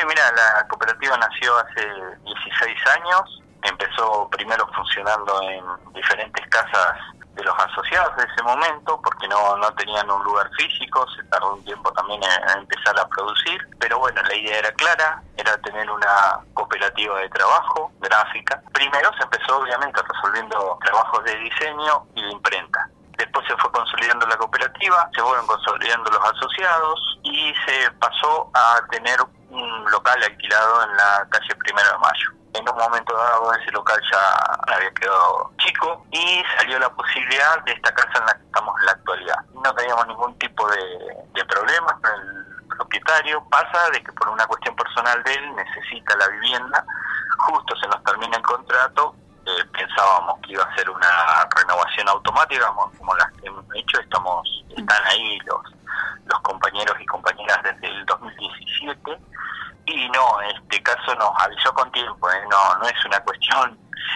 mira, la cooperativa nació hace 16 años, empezó primero funcionando en diferentes casas de los asociados de ese momento, porque no tenían un lugar físico, se tardó un tiempo también en empezar a producir, pero bueno, la idea era clara, era tener una cooperativa de trabajo gráfica. Primero se empezó obviamente resolviendo trabajos de diseño y de imprenta. Después se fue consolidando la cooperativa, se fueron consolidando los asociados y se pasó a tener un local alquilado en la calle 1 de Mayo. En un momento dado ese local ya había quedado chico y salió la posibilidad de esta casa en la que estamos en la actualidad. No teníamos ningún tipo de problemas con el propietario. Pasa de que por una cuestión personal de él necesita la vivienda, justo se nos termina el contrato. Pensábamos que iba a ser una renovación automática como las que hemos hecho. Están ahí los compañeros y compañeras desde el 2017 y no, en este caso nos avisó con tiempo, no es una cuestión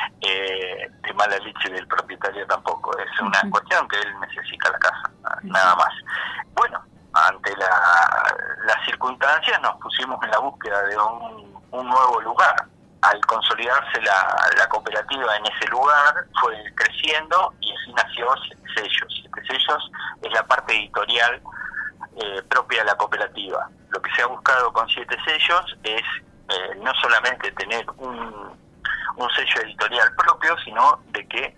de mala leche del propietario tampoco, es una cuestión que él necesita la casa, nada más. Bueno, ante las circunstancias nos pusimos en la búsqueda de un nuevo lugar. Al consolidarse la cooperativa en ese lugar, fue creciendo y así nació Siete Sellos. Siete Sellos es la parte editorial propia de la cooperativa. Lo que se ha buscado con Siete Sellos es no solamente tener un sello editorial propio, sino de que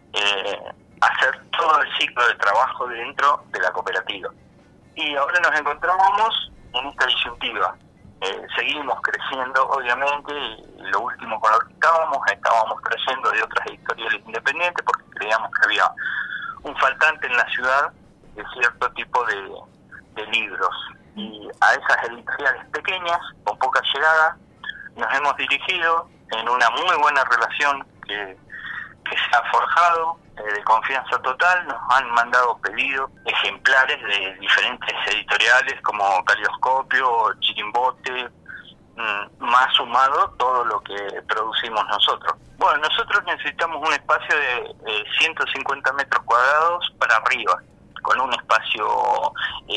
hacer todo el ciclo de trabajo dentro de la cooperativa. Y ahora nos encontramos en esta disyuntiva. Seguimos creciendo, obviamente, y lo último con lo que estábamos trayendo de otras editoriales independientes porque creíamos que había un faltante en la ciudad de cierto tipo de libros. Y a esas editoriales pequeñas, con poca llegada, nos hemos dirigido en una muy buena relación que se ha forjado, de confianza total. Nos han mandado pedidos, ejemplares de diferentes editoriales como Caleidoscopio, Chirimbote, más sumado todo lo que producimos nosotros. Bueno, nosotros necesitamos un espacio de 150 metros cuadrados para arriba, con un espacio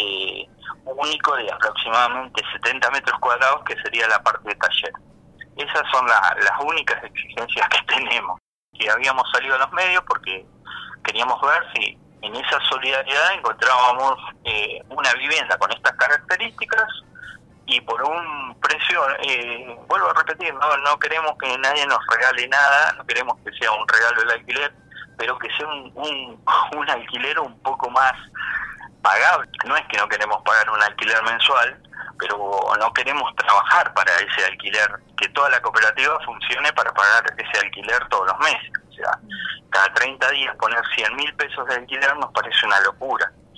único de aproximadamente 70 metros cuadrados, que sería la parte de taller. Esas son las únicas exigencias que tenemos, que habíamos salido a los medios porque queríamos ver si en esa solidaridad encontrábamos una vivienda con estas características y por un precio, vuelvo a repetir, no queremos que nadie nos regale nada, no queremos que sea un regalo del alquiler, pero que sea un alquiler un poco más pagable. No es que no queremos pagar un alquiler mensual, pero no queremos trabajar para ese alquiler, que toda la cooperativa funcione para pagar ese alquiler todos los meses. O sea, cada 30 días poner 100.000 pesos de alquiler nos parece una locura.